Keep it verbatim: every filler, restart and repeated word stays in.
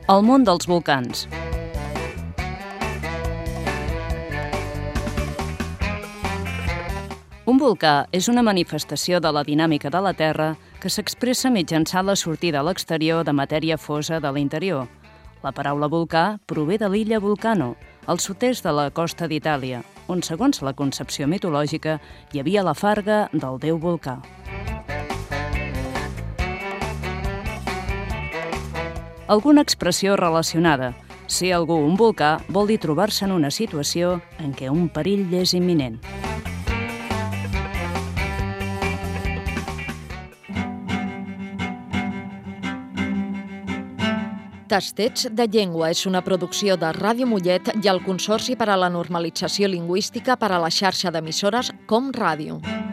El món dels volcans. Un volcà és una manifestació de la dinàmica de la Terra que s'expressa mitjançant la sortida a l'exterior de matèria fosa de l'interior. La paraula volcà prové de l'illa Vulcano, al sud-est de la costa d'Itàlia, on, segons la concepció mitològica, hi havia la farga del déu volcà. Alguna expressió relacionada. Ser algú un volcà vol dir trobar-se en una situació en què un perill és imminent. Tastets de llengua és una producció de Ràdio Mollet i el Consorci per a la Normalització Lingüística per a la xarxa d'emissores Com Ràdio.